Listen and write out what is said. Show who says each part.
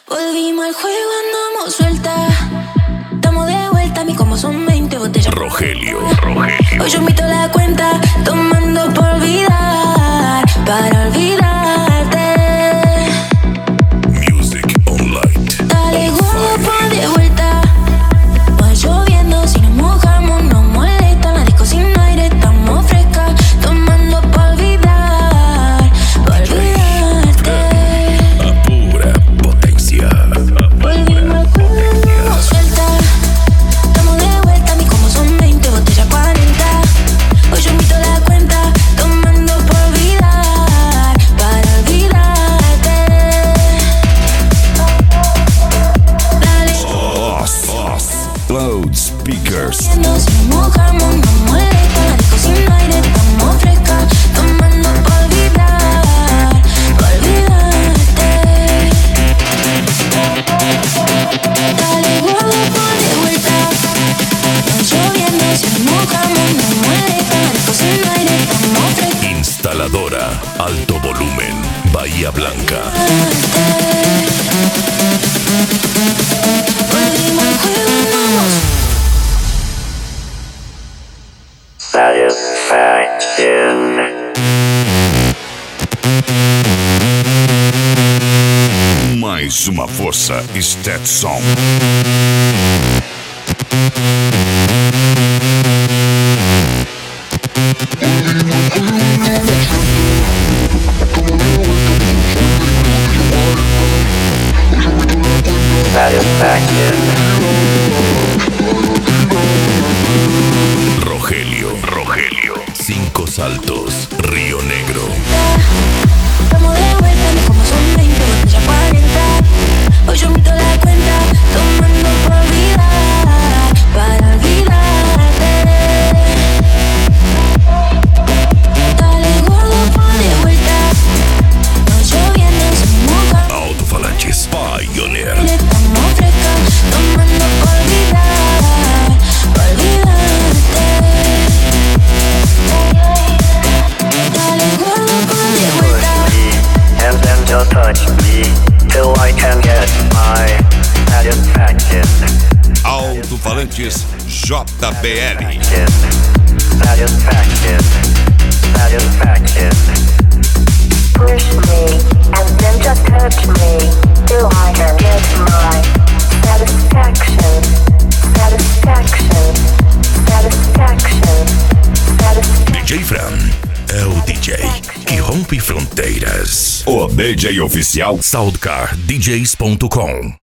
Speaker 1: Volvimos al juego, andamos suelta. Estamos de vuelta, a mí como son 20 botellas.
Speaker 2: Rogelio.
Speaker 1: Hoy yo invito la cuenta, tomando por olvidar, para olvidarte.
Speaker 2: Music Online.
Speaker 1: Dale gordo, pon de vuelta. Va lloviendo, si nos mojamos no molesta. La disco sin aire, estamos frescas, tomando por olvidar, para olvidarte.
Speaker 2: A pura potencia.
Speaker 1: Volvimos al juego, andamos suelta. Estamos de vuelta, a mí como son 20 botellas 40. Hoy yo invito la cuenta, tomando por olvidar, para olvidarte. Dale.
Speaker 2: Loudspeakers.
Speaker 1: Si nos mojamos no molesta. La disco sin aire, estamos frescas, tomando por olvidar, para olvidarte. Dale gordo, pon de vuelta. Va lloviendo, si nos mojamos no molesta. La disco sin aire, estamos frescas.
Speaker 2: Instaladora Alto Volumen, Bahía Blanca.
Speaker 1: Volvimos al juego, andamos.
Speaker 3: Satisfaction.
Speaker 2: Mais uma força Stetson.
Speaker 3: Satisfaction.
Speaker 2: Rogelio. Cinco Saltos, Río Negro.
Speaker 1: Estamos de vuelta, no como son 20 botellas 40. Hoy yo invito la cuenta, tomando por olvidar, para olvidarte. Dale gordo, pon de vuelta. Va lloviendo, se moja.
Speaker 2: Alto-falantes Pioneer.
Speaker 1: Estamos frescas, tomando por olvidar, para olvidarte. Dale gordo, pon de vuelta.
Speaker 3: And then just touch me till I can get my satisfaction.
Speaker 2: Alto-falantes JBL.
Speaker 3: Satisfaction. Satisfaction.
Speaker 4: Push me, and then just touch me, till I can get my satisfaction, satisfaction, satisfaction, satisfaction.
Speaker 2: DJ Fran é o DJ que rompe fronteiras. O DJ oficial SoundCardDJs.com.